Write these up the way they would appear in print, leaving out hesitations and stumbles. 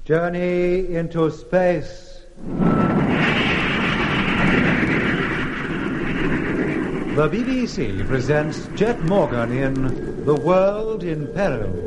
Journey into space. The BBC presents Jet Morgan in The World in Peril.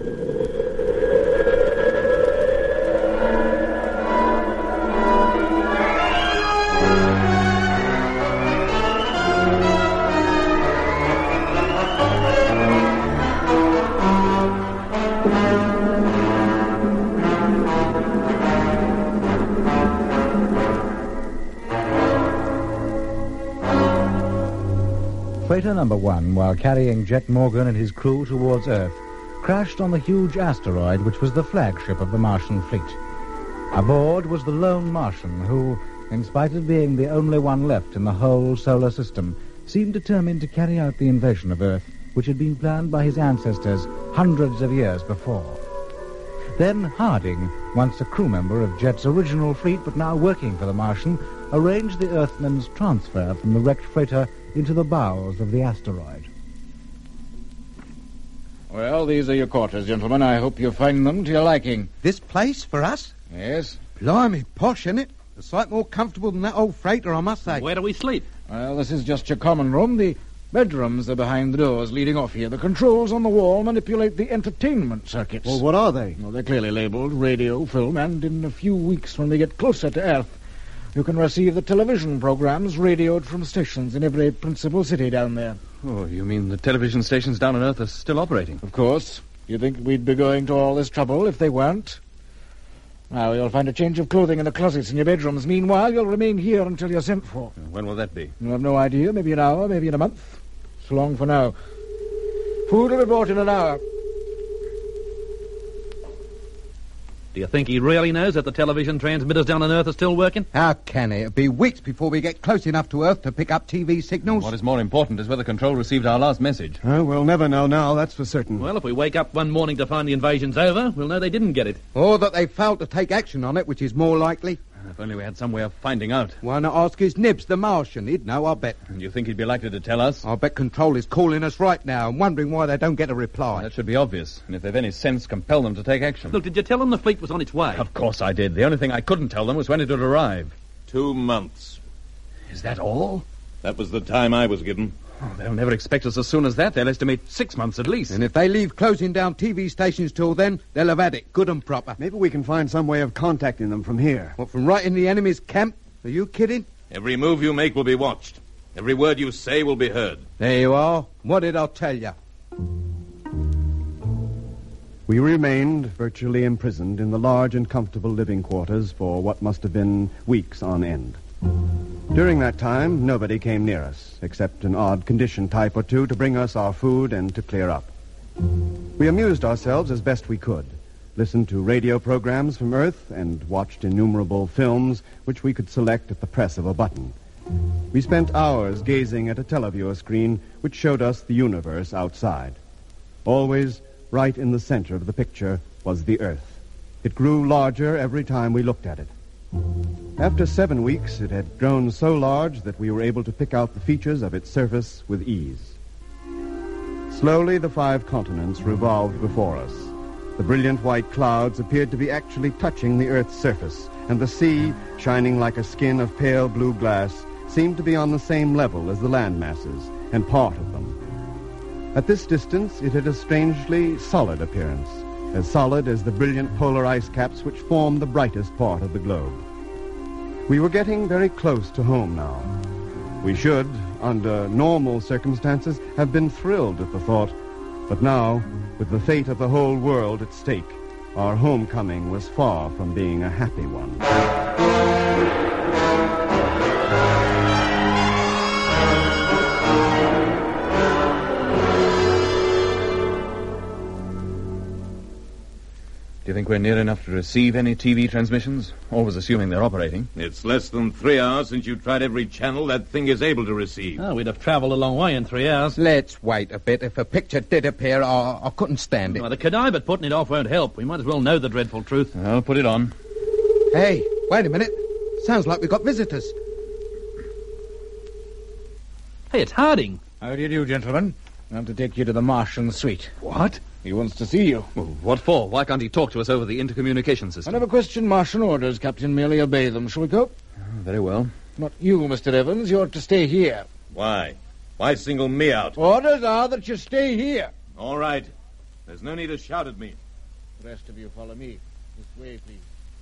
Freighter number 1, while carrying Jet Morgan and his crew towards Earth, crashed on the huge asteroid which was the flagship of the Martian fleet. Aboard was the lone Martian who, in spite of being the only one left in the whole solar system, seemed determined to carry out the invasion of Earth, which had been planned by his ancestors hundreds of years before. Then Harding, once a crew member of Jet's original fleet but now working for the Martian, arranged the Earthman's transfer from the wrecked freighter into the bowels of the asteroid. Well, these are your quarters, gentlemen. I hope you find them to your liking. This place for us? Yes. Blimey, posh, isn't it? A sight more comfortable than that old freighter, I must say. Where do we sleep? Well, this is just your common room. The bedrooms are behind the doors leading off here. The controls on the wall manipulate the entertainment circuits. Well, what are they? Well, they're clearly labeled radio, film, and in a few weeks when we get closer to Earth, you can receive the television programs radioed from stations in every principal city down there. Oh, you mean the television stations down on Earth are still operating? Of course. You think we'd be going to all this trouble if they weren't? Now, you'll find a change of clothing in the closets in your bedrooms. Meanwhile, you'll remain here until you're sent for. When will that be? You have no idea. Maybe an hour, maybe in a month. So long for now. Food will be brought in an hour. Do you think he really knows that the television transmitters down on Earth are still working? How can he? It'll be weeks before we get close enough to Earth to pick up TV signals. What is more important is whether Control received our last message. We'll never know now, that's for certain. Well, if we wake up one morning to find the invasion's over, we'll know they didn't get it. Or that they failed to take action on it, which is more likely. If only we had some way of finding out. Why not ask his nibs, the Martian? He'd know, I bet. And you think he'd be likely to tell us? I bet Control is calling us right now and wondering why they don't get a reply. That should be obvious. And if they've any sense, compel them to take action. Look, did you tell them the fleet was on its way? Of course I did. The only thing I couldn't tell them was when it would arrive. 2 months. Is that all? That was the time I was given. Oh, they'll never expect us as soon as that. They'll estimate 6 months at least. And if they leave closing down TV stations till then, they'll have had it good and proper. Maybe we can find some way of contacting them from here. What, from right in the enemy's camp? Are you kidding? Every move you make will be watched. Every word you say will be heard. There you are. What did I tell you? We remained virtually imprisoned in the large and comfortable living quarters for what must have been weeks on end. During that time, nobody came near us, except an odd condition type or two to bring us our food and to clear up. We amused ourselves as best we could, listened to radio programs from Earth, and watched innumerable films which we could select at the press of a button. We spent hours gazing at a televiewer screen which showed us the universe outside. Always, right in the center of the picture, was the Earth. It grew larger every time we looked at it. After 7 weeks, it had grown so large that we were able to pick out the features of its surface with ease. Slowly, the 5 continents revolved before us. The brilliant white clouds appeared to be actually touching the Earth's surface, and the sea, shining like a skin of pale blue glass, seemed to be on the same level as the land masses, and part of them. At this distance, it had a strangely solid appearance, as solid as the brilliant polar ice caps which form the brightest part of the globe. We were getting very close to home now. We should, under normal circumstances, have been thrilled at the thought, but now, with the fate of the whole world at stake, our homecoming was far from being a happy one. Do you think we're near enough to receive any TV transmissions? Always assuming they're operating. It's less than 3 hours since you tried every channel that thing is able to receive. Oh, we'd have travelled a long way in 3 hours. Let's wait a bit. If a picture did appear, I couldn't stand it. Well, the Kadai, but putting it off won't help. We might as well know the dreadful truth. I'll put it on. Hey, wait a minute. Sounds like we've got visitors. Hey, it's Harding. How do you do, gentlemen? I'm to take you to the Martian suite. What? He wants to see you. Well, what for? Why can't he talk to us over the intercommunication I system? never question Martian orders, Captain. Merely obey them. Shall we go? Very well. Not you, Mr. Evans. You're to stay here. Why? Why single me out? Orders are that you stay here. All right. There's no need to shout at me. The rest of you follow me. This way, please.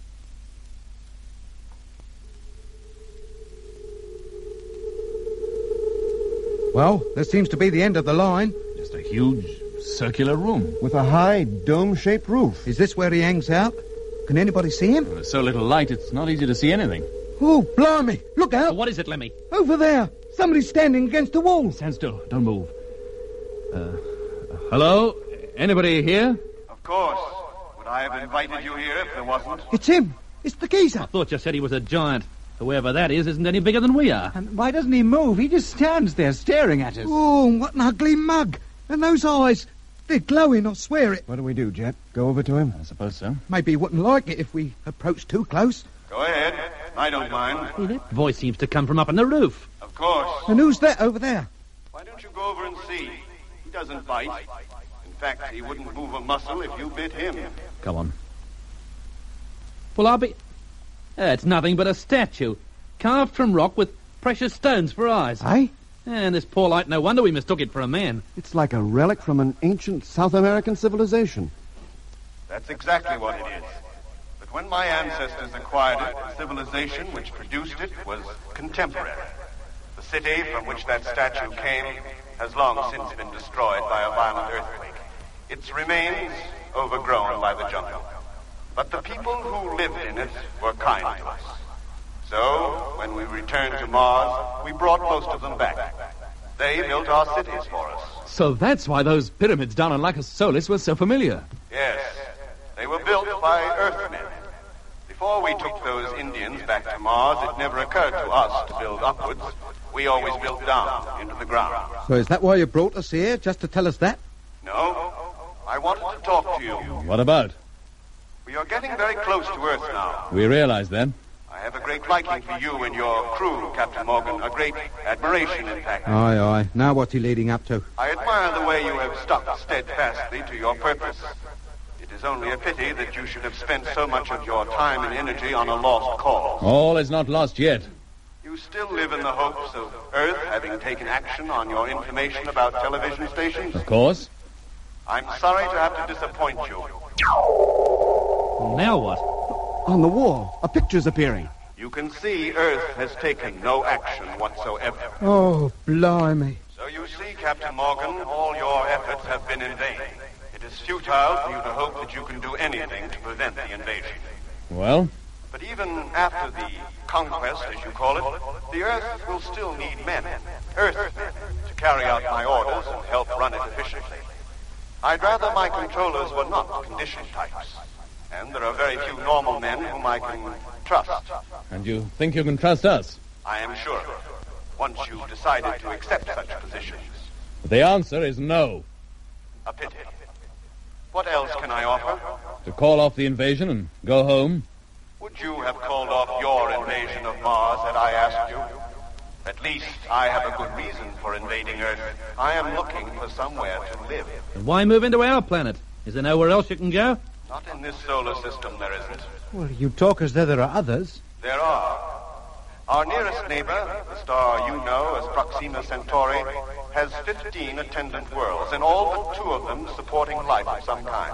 Well, this seems to be the end of the line. Just a huge circular room. With a high, dome-shaped roof. Is this where he hangs out? Can anybody see him? There's so little light, it's not easy to see anything. Oh, blimey! Look out! What is it, Lemmy? Over there! Somebody's standing against the wall. Stand still. Don't move. Hello? Anybody here? Of course. Would I have invited you here if there wasn't? It's him. It's the geezer. I thought you said he was a giant. Whoever that is isn't any bigger than we are. And why doesn't he move? He just stands there staring at us. Oh, what an ugly mug. And those eyes. They're glowing, I swear it. What do we do, Jet? Go over to him? I suppose so. Maybe he wouldn't like it if we approached too close. Go ahead. I don't mind. Well, that voice seems to come from up on the roof. Of course. And who's that over there? Why don't you go over and see? He doesn't bite. In fact, he wouldn't move a muscle if you bit him. Come on. Well, I'll be... it's nothing but a statue. Carved from rock with precious stones for eyes. Eh? And this poor light, no wonder we mistook it for a man. It's like a relic from an ancient South American civilization. That's exactly what it is. But when my ancestors acquired it, the civilization which produced it was contemporary. The city from which that statue came has long since been destroyed by a violent earthquake. Its remains overgrown by the jungle. But the people who lived in it were kind to us. So, when we returned to Mars, we brought most of them back. They built our cities for us. So that's why those pyramids down on Lacus Solis were so familiar. Yes, they were built by Earthmen. Before we took those Indians back to Mars, it never occurred to us to build upwards. We always built down, into the ground. So is that why you brought us here, just to tell us that? No, I wanted to talk to you. What about? We are getting very close to Earth now. We realize that. I have a great liking for you and your crew, Captain Morgan. A great admiration, in fact. Aye, aye. Now what's he leading up to? I admire the way you have stuck steadfastly to your purpose. It is only a pity that you should have spent so much of your time and energy on a lost cause. All is not lost yet. You still live in the hopes of Earth having taken action on your information about television stations? Of course. I'm sorry to have to disappoint you. Well, now what? On the wall, a picture's appearing. You can see Earth has taken no action whatsoever. Oh, blimey. So you see, Captain Morgan, all your efforts have been in vain. It is futile for you to hope that you can do anything to prevent the invasion. Well? But even after the conquest, as you call it, the Earth will still need men, Earthmen, to carry out my orders and help run it efficiently. I'd rather my controllers were not condition types. And there are very few normal men whom I can trust. And you think you can trust us? I am sure. Once you've decided to accept such positions. The answer is no. A pity. What else can I offer? To call off the invasion and go home? Would you have called off your invasion of Mars had I asked you? At least I have a good reason for invading Earth. I am looking for somewhere to live. And why move into our planet? Is there nowhere else you can go? Not in this solar system, there isn't. Well, you talk as though there are others. There are. Our nearest neighbor, the star you know as Proxima Centauri, has 15 attendant worlds, and all but 2 of them supporting life of some kind.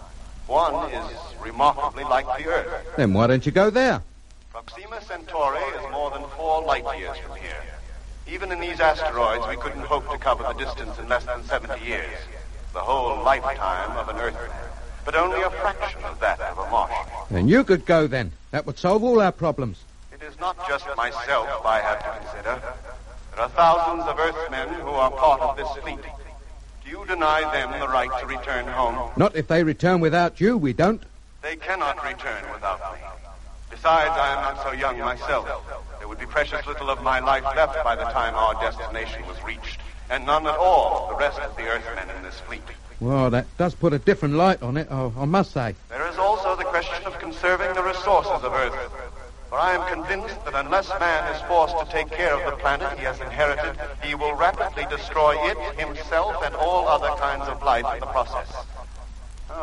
One is remarkably like the Earth. Then why don't you go there? Proxima Centauri is more than 4 light years from here. Even in these asteroids, we couldn't hope to cover the distance in less than 70 years. The whole lifetime of an Earthman. But only a fraction of that of a Martian. Then you could go then. That would solve all our problems. It is not just myself I have to consider. There are thousands of Earthmen who are part of this fleet. Do you deny them the right to return home? Not if they return without you, we don't. They cannot return without me. Besides, I am not so young myself. There would be precious little of my life left by the time our destination was reached, and none at all of the rest of the Earthmen in this fleet. Well, that does put a different light on it, I must say. There is also the question of conserving the resources of Earth. For I am convinced that unless man is forced to take care of the planet he has inherited, he will rapidly destroy it, himself, and all other kinds of life in the process.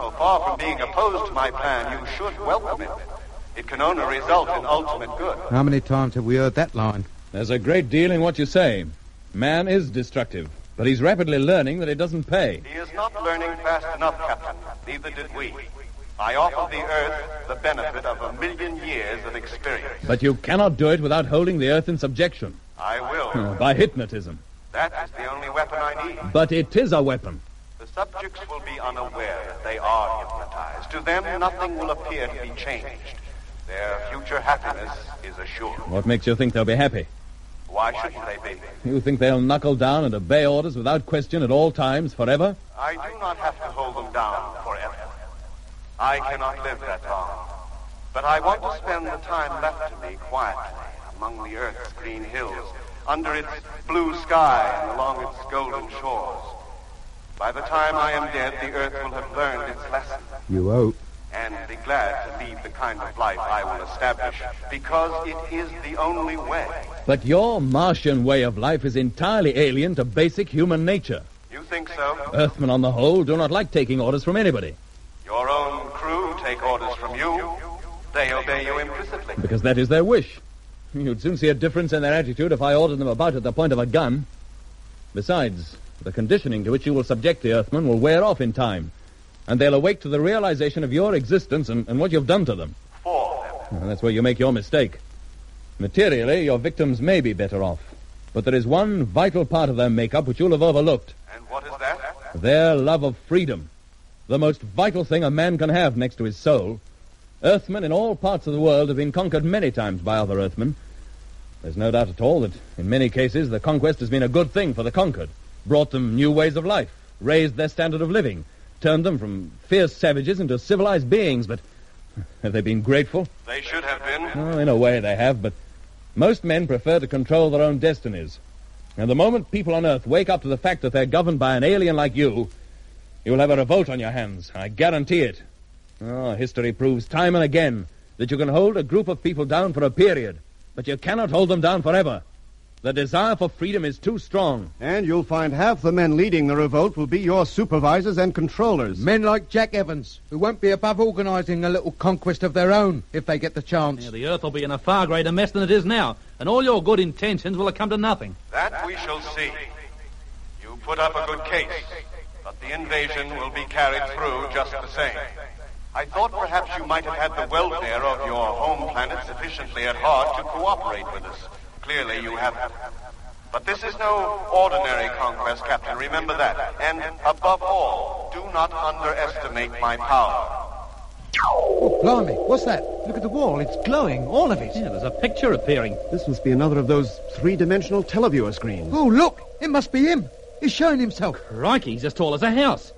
No, far from being opposed to my plan, you should welcome it. It can only result in ultimate good. How many times have we heard that line? There's a great deal in what you say. Man is destructive, but he's rapidly learning that it doesn't pay. He is not learning fast enough, Captain. Neither did we. I offer the Earth the benefit of 1,000,000 years of experience. But you cannot do it without holding the Earth in subjection. I will. By hypnotism. That is the only weapon I need. But it is a weapon. The subjects will be unaware that they are hypnotized. To them, nothing will appear to be changed. Their future happiness is assured. What makes you think they'll be happy? Why shouldn't they be? You think they'll knuckle down and obey orders without question at all times, forever? I do not have to hold them down forever. I cannot live that long. But I want to spend the time left to me quietly among the Earth's green hills, under its blue sky and along its golden shores. By the time I am dead, the Earth will have learned its lesson. You hope. And be glad to lead the kind of life I will establish, because it is the only way. But your Martian way of life is entirely alien to basic human nature. You think so? Earthmen, on the whole, do not like taking orders from anybody. Your own crew take orders from you. They obey you implicitly. Because that is their wish. You'd soon see a difference in their attitude if I ordered them about at the point of a gun. Besides, the conditioning to which you will subject the Earthmen will wear off in time, and they'll awake to the realization of your existence and what you've done to them. For them. Well, that's where you make your mistake. Materially, your victims may be better off, but there is one vital part of their makeup which you'll have overlooked. And what is that? Their love of freedom. The most vital thing a man can have next to his soul. Earthmen in all parts of the world have been conquered many times by other Earthmen. There's no doubt at all that in many cases the conquest has been a good thing for the conquered, brought them new ways of life, raised their standard of living, turned them from fierce savages into civilized beings, but have they been grateful? They should have been. Oh, in a way they have, but most men prefer to control their own destinies. And the moment people on Earth wake up to the fact that they're governed by an alien like you'll have a revolt on your hands. I guarantee it. Oh, history proves time and again that you can hold a group of people down for a period, but you cannot hold them down forever. The desire for freedom is too strong. And you'll find half the men leading the revolt will be your supervisors and controllers. Men like Jack Evans, who won't be above organizing a little conquest of their own if they get the chance. Yeah, the Earth will be in a far greater mess than it is now, and all your good intentions will have come to nothing. That we shall see. You put up a good case, but the invasion will be carried through just the same. I thought perhaps you might have had the welfare of your home planet sufficiently at heart to cooperate with us. Clearly you haven't. But this is no ordinary conquest, Captain. Remember that. And above all, do not underestimate my power. Oh, blimey, what's that? Look at the wall. It's glowing, all of it. Yeah, there's a picture appearing. This must be another of those three-dimensional televiewer screens. Oh, look, it must be him. He's showing himself. Crikey, he's as tall as a house.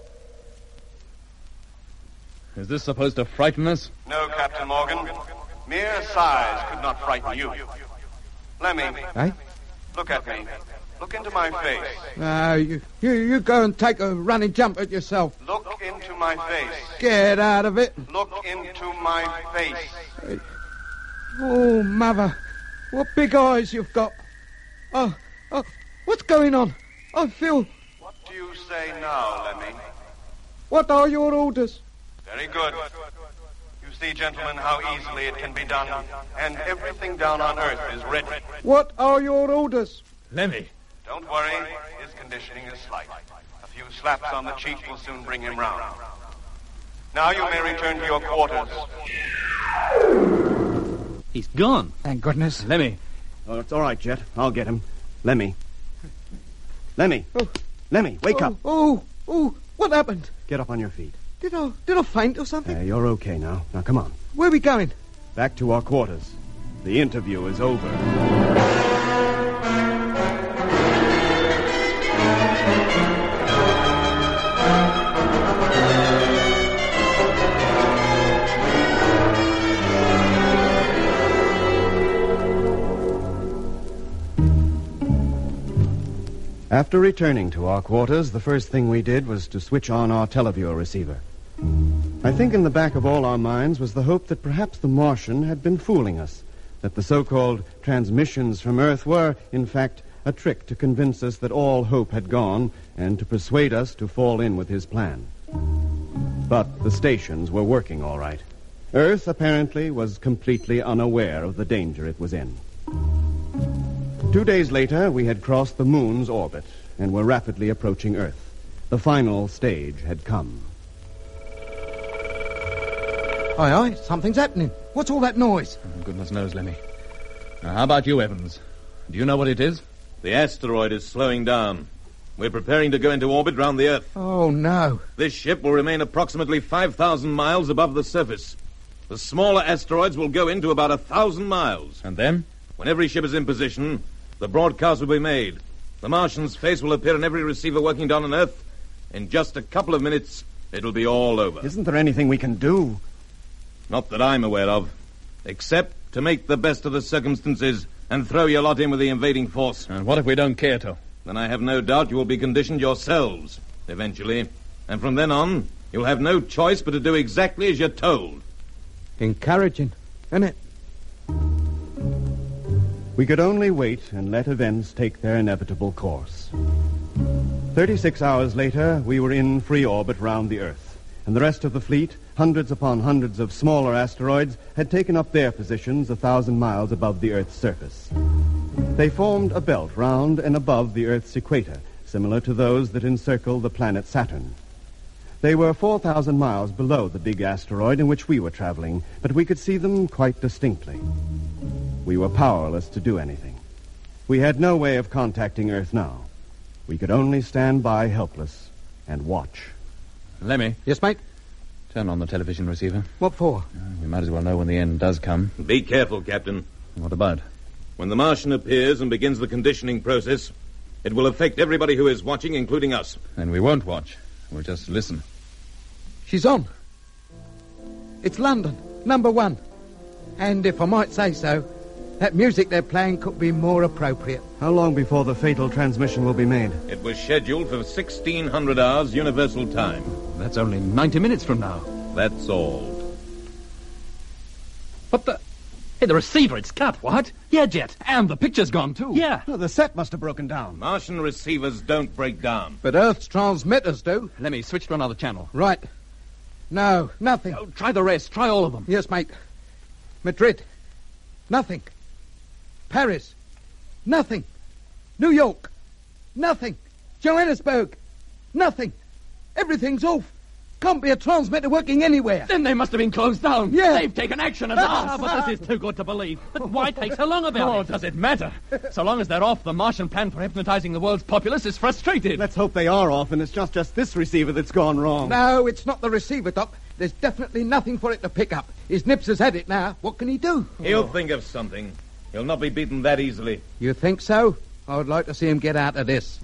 Is this supposed to frighten us? No, Captain Morgan. Mere size could not frighten you. Lemmy, look at me. Look into my face. You go and take a running jump at yourself. Look into my face. Get out of it. Look into my face. Oh, Mother, what big eyes you've got. Oh, what's going on? I feel... What do you say now, Lemmy? What are your orders? Very good. You see, gentlemen, how easily it can be done, and everything down on Earth is ready. What are your orders? Lemmy. Don't worry, his conditioning is slight. A few slaps on the cheek will soon bring him round. Now you may return to your quarters. He's gone. Thank goodness. Lemmy. Oh, it's all right, Jet. I'll get him. Lemmy. Lemmy. Oh. Lemmy, wake up. Oh, what happened? Get up on your feet. Did I faint or something? You're okay now. Now, come on. Where are we going? Back to our quarters. The interview is over. After returning to our quarters, the first thing we did was to switch on our televiewer receiver. I think in the back of all our minds was the hope that perhaps the Martian had been fooling us, that the so-called transmissions from Earth were, in fact, a trick to convince us that all hope had gone and to persuade us to fall in with his plan. But the stations were working all right. Earth, apparently, was completely unaware of the danger it was in. 2 days later, we had crossed the moon's orbit and were rapidly approaching Earth. The final stage had come. Aye, something's happening. What's all that noise? Goodness knows, Lemmy. Now, how about you, Evans? Do you know what it is? The asteroid is slowing down. We're preparing to go into orbit round the Earth. Oh, no. This ship will remain approximately 5,000 miles above the surface. The smaller asteroids will go into about 1,000 miles. And then? When every ship is in position, the broadcast will be made. The Martian's face will appear in every receiver working down on Earth. In just a couple of minutes, it'll be all over. Isn't there anything we can do? Not that I'm aware of. Except to make the best of the circumstances and throw your lot in with the invading force. And what if we don't care to? Then I have no doubt you will be conditioned yourselves, eventually. And from then on, you'll have no choice but to do exactly as you're told. Encouraging, isn't it? We could only wait and let events take their inevitable course. 36 hours later, we were in free orbit round the Earth, and the rest of the fleet, hundreds upon hundreds of smaller asteroids, had taken up their positions 1,000 miles above the Earth's surface. They formed a belt round and above the Earth's equator, similar to those that encircle the planet Saturn. They were 4,000 miles below the big asteroid in which we were traveling, but we could see them quite distinctly. We were powerless to do anything. We had no way of contacting Earth now. We could only stand by helpless and watch. Lemmy. Yes, mate? Turn on the television receiver. What for? We might as well know when the end does come. Be careful, Captain. What about? When the Martian appears and begins the conditioning process, it will affect everybody who is watching, including us. And we won't watch. We'll just listen. She's on. It's London, #1. And if I might say so, that music they're playing could be more appropriate. How long before the fatal transmission will be made? It was scheduled for 1600 hours Universal Time. That's only 90 minutes from now. That's all. What the... Hey, the receiver, it's cut. What? Yeah, Jet. And the picture's gone, too. Yeah. Oh, the set must have broken down. Martian receivers don't break down. But Earth's transmitters do. Lemmy, switch to another channel. Right. No, nothing. Oh, try the rest. Try all of them. Yes, mate. Madrid. Nothing. Paris. Nothing. New York. Nothing. Johannesburg. Nothing. Everything's off. Can't be a transmitter working anywhere. Then they must have been closed down. Yeah. They've taken action at last. But this is too good to believe. But why take so long about it? Does it matter? So long as they're off, the Martian plan for hypnotizing the world's populace is frustrated. Let's hope they are off, and it's just this receiver that's gone wrong. No, it's not the receiver, Doc. There's definitely nothing for it to pick up. His Nips has had it now. What can he do? He'll think of something. He'll not be beaten that easily. You think so? I would like to see him get out of this.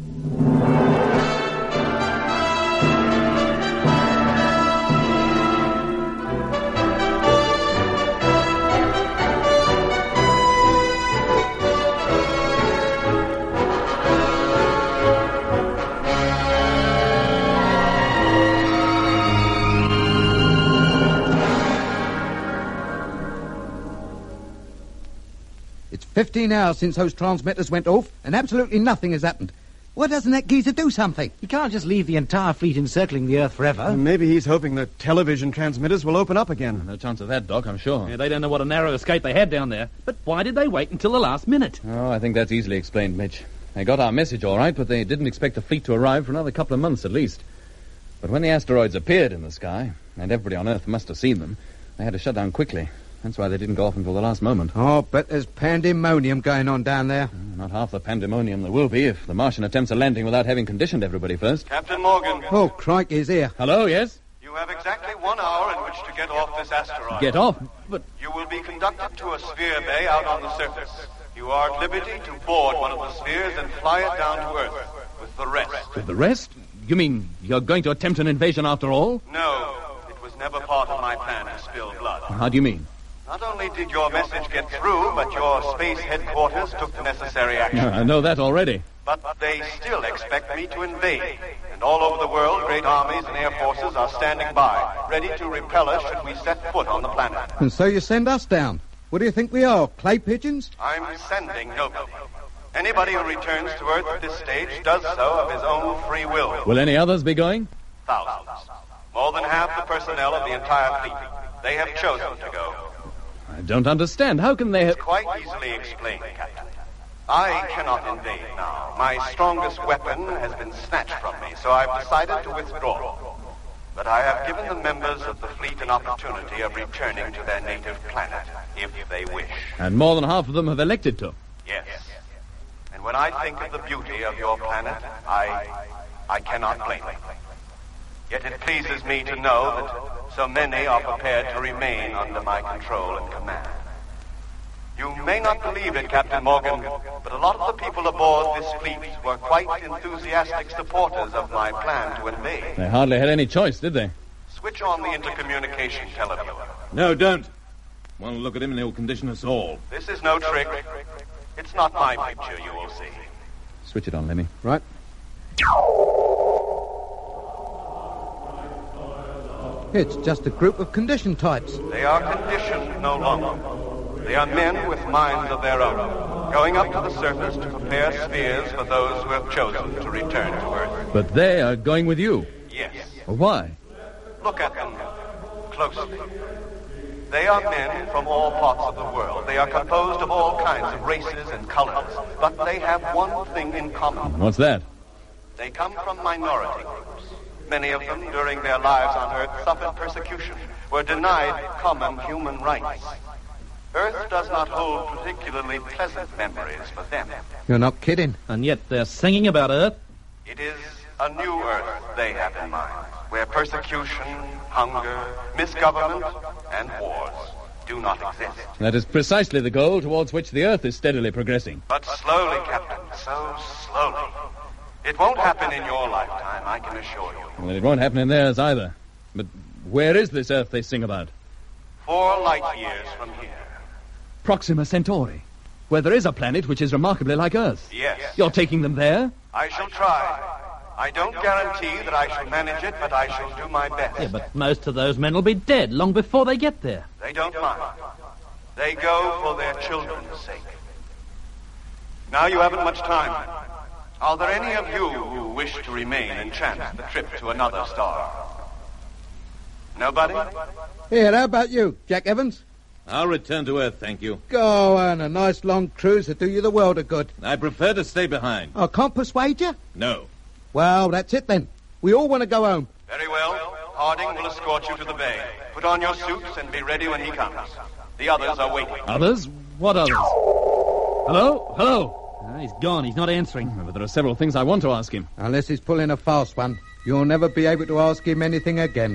It's 15 hours since those transmitters went off, and absolutely nothing has happened. Why doesn't that geezer do something? You can't just leave the entire fleet encircling the Earth forever. Maybe he's hoping the television transmitters will open up again. No chance of that, Doc, I'm sure. Yeah, they don't know what a narrow escape they had down there. But why did they wait until the last minute? Oh, I think that's easily explained, Mitch. They got our message all right, but they didn't expect the fleet to arrive for another couple of months at least. But when the asteroids appeared in the sky, and everybody on Earth must have seen them, they had to shut down quickly. That's why they didn't go off until the last moment. Oh, but there's pandemonium going on down there. Not half the pandemonium there will be if the Martian attempts a landing without having conditioned everybody first. Captain Morgan. Oh, crikey, he's here. Hello, yes? You have exactly 1 hour in which to get off this asteroid. Get off? But... You will be conducted to a sphere bay out on the surface. You are at liberty to board one of the spheres and fly it down to Earth with the rest. With the rest? You mean you're going to attempt an invasion after all? No, it was never part of my plan to spill blood. How do you mean? Not only did your message get through, but your space headquarters took the necessary action. I know that already. But they still expect me to invade. And all over the world, great armies and air forces are standing by, ready to repel us should we set foot on the planet. And so you send us down. What do you think we are, clay pigeons? I'm sending nobody. Anybody who returns to Earth at this stage does so of his own free will. Will any others be going? Thousands. More than half the personnel of the entire fleet. They have chosen to go. I don't understand. How can they have... It's quite easily explained, Captain. I cannot invade now. My strongest weapon has been snatched from me, so I've decided to withdraw. But I have given the members of the fleet an opportunity of returning to their native planet, if they wish. And more than half of them have elected to. Yes. And when I think of the beauty of your planet, I cannot blame them. Yet it pleases me to know that so many are prepared to remain under my control and command. You may not believe it, Captain Morgan, but a lot of the people aboard this fleet were quite enthusiastic supporters of my plan to invade. They hardly had any choice, did they? Switch on the intercommunication televiewer. No, don't. One look at him and he'll condition us all. This is no trick. It's not my picture, you will see. Switch it on, Lemmy. Right. It's just a group of condition types. They are conditioned no longer. They are men with minds of their own, going up to the surface to prepare spheres for those who have chosen to return to Earth. But they are going with you. Yes. Why? Look at them closely. They are men from all parts of the world. They are composed of all kinds of races and colors. But they have one thing in common. What's that? They come from minority groups. Many of them, during their lives on Earth, suffered persecution, were denied common human rights. Earth does not hold particularly pleasant memories for them. You're not kidding. And yet they're singing about Earth. It is a new Earth they have in mind, where persecution, hunger, misgovernment, and wars do not exist. That is precisely the goal towards which the Earth is steadily progressing. But slowly, Captain, so slowly. It won't happen in your lifetime, I can assure you. Well, it won't happen in theirs either. But where is this Earth they sing about? 4 light years from here. Proxima Centauri, where there is a planet which is remarkably like Earth. Yes. You're taking them there? I shall try. I don't guarantee that I shall manage it, but I shall do my best. Yeah, but most of those men will be dead long before they get there. They don't mind. They go for their children's sake. Now you haven't much time. Are there any of you who wish to remain and chance the trip to another star? Nobody? Here, how about you, Jack Evans? I'll return to Earth, thank you. Go on, a nice long cruise to do you the world of good. I prefer to stay behind. I can't persuade you? No. Well, that's it then. We all want to go home. Very well. Harding will escort you to the bay. Put on your suits and be ready when he comes. The others are waiting. Others? What others? Hello? Hello? He's gone. He's not answering. But there are several things I want to ask him. Unless he's pulling a fast one, you'll never be able to ask him anything again.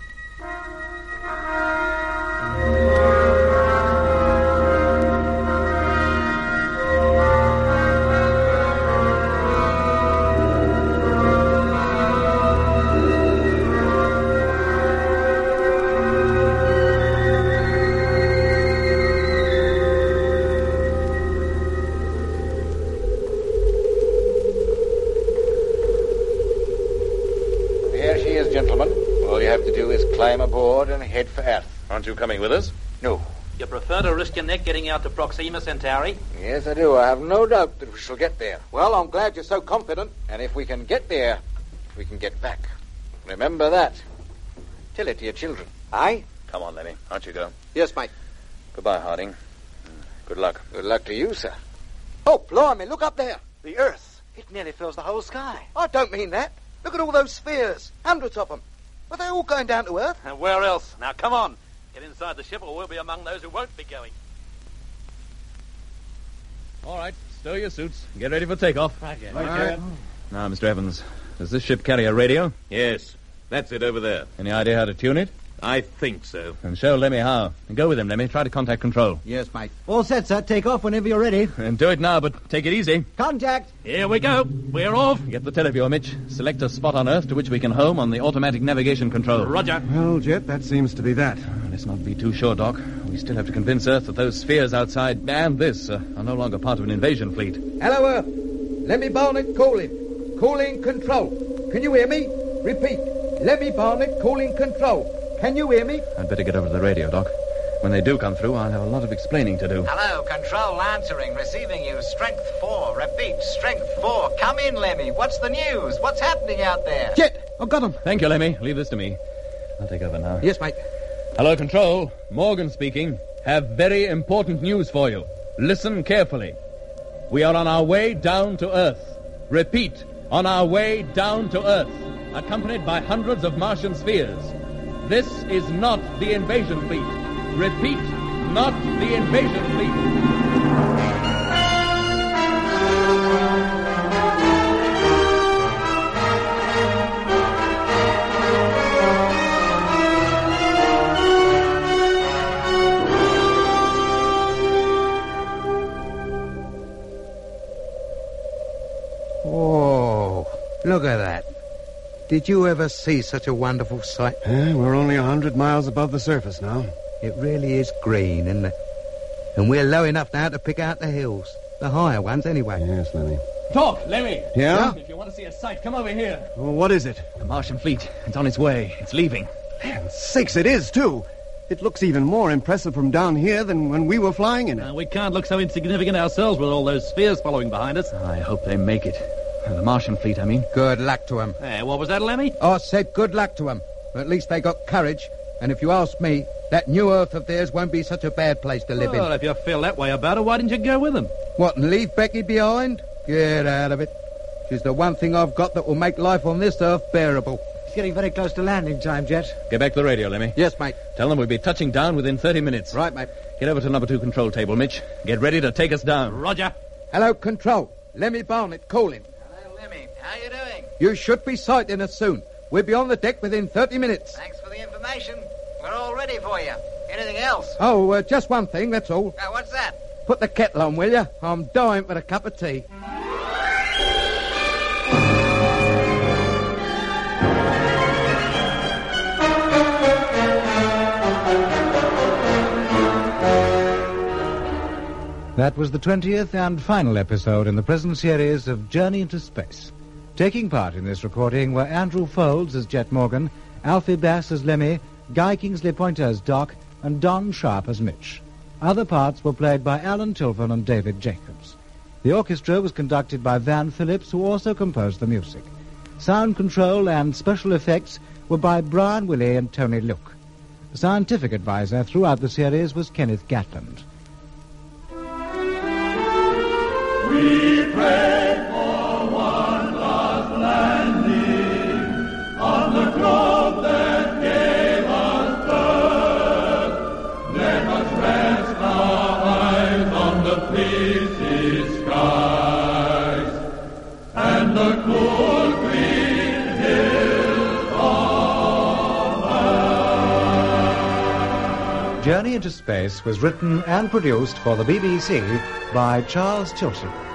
Climb aboard and head for Earth. Aren't you coming with us? No. You prefer to risk your neck getting out to Proxima Centauri? Yes, I do. I have no doubt that we shall get there. Well, I'm glad you're so confident. And if we can get there, we can get back. Remember that. Tell it to your children. Aye? Come on, Lemmy. Aren't you go? Yes, mate. Goodbye, Harding. Good luck. Good luck to you, sir. Oh, blimey, look up there. The Earth. It nearly fills the whole sky. I don't mean that. Look at all those spheres. Hundreds of them. Are they all going down to Earth? And where else? Now, come on. Get inside the ship or we'll be among those who won't be going. All right. Stow your suits. Get ready for takeoff. Right, yeah. Right. Now, Mr. Evans, does this ship carry a radio? Yes. That's it over there. Any idea how to tune it? I think so. And show Lemmy how. And go with him, Lemmy. Try to contact control. Yes, mate. All set, sir. Take off whenever you're ready. And do it now, but take it easy. Contact. Here we go. We're off. Get the televiewer, Mitch. Select a spot on Earth to which we can home on the automatic navigation control. Roger. Well, Jet, that seems to be that. Let's not be too sure, Doc. We still have to convince Earth that those spheres outside and this are no longer part of an invasion fleet. Hello, Earth. Lemmy Barnett calling. Calling control. Can you hear me? Repeat. Lemmy Barnett calling control. Can you hear me? I'd better get over to the radio, Doc. When they do come through, I'll have a lot of explaining to do. Hello, control answering, receiving you. Strength 4. Repeat, strength 4. Come in, Lemmy. What's the news? What's happening out there? Jet, I've got him. Thank you, Lemmy. Leave this to me. I'll take over now. Yes, mate. Hello, Control. Morgan speaking. Have very important news for you. Listen carefully. We are on our way down to Earth. Repeat, on our way down to Earth, accompanied by hundreds of Martian spheres. This is not the invasion fleet. Repeat, not the invasion fleet. Oh, look at that. Did you ever see such a wonderful sight? We're only 100 miles above the surface now. It really is green, isn't it? And we're low enough now to pick out the hills. The higher ones, anyway. Yes, Lemmy. Talk, Lemmy. Yeah? If you want to see a sight, come over here. Well, what is it? The Martian fleet. It's on its way. It's leaving. Land sakes, it is, too. It looks even more impressive from down here than when we were flying in it. We can't look so insignificant ourselves with all those spheres following behind us. I hope they make it. The Martian fleet, I mean. Good luck to them. What was that, Lemmy? I said good luck to them. At least they got courage. And if you ask me, that new Earth of theirs won't be such a bad place to live in. Well, if you feel that way about her, why didn't you go with them? What, and leave Becky behind? Get out of it. She's the one thing I've got that will make life on this Earth bearable. It's getting very close to landing time, Jet. Get back to the radio, Lemmy. Yes, mate. Tell them we'll be touching down within 30 minutes. Right, mate. Get over to number 2 control table, Mitch. Get ready to take us down. Roger. Hello, Control. Lemmy Barnett calling. Hello, Lemmy. How you doing? You should be sighting us soon. We'll be on the deck within 30 minutes. Thanks for the information. We're all ready for you. Anything else? Oh, just one thing, that's all. What's that? Put the kettle on, will you? I'm dying for a cup of tea. That was the 20th and final episode in the present series of Journey into Space. Taking part in this recording were Andrew Folds as Jet Morgan, Alfie Bass as Lemmy, Guy Kingsley Pointer as Doc, and Don Sharp as Mitch. Other parts were played by Alan Tilfan and David Jacobs. The orchestra was conducted by Van Phillips, who also composed the music. Sound control and special effects were by Brian Willey and Tony Luke. The scientific advisor throughout the series was Kenneth Gatland. We pray for one last landing on the globe that gave us birth. Let us rest our eyes on the fleecy skies and the cool green hills of earth. Journey into Space was written and produced for the BBC by Charles Chilton.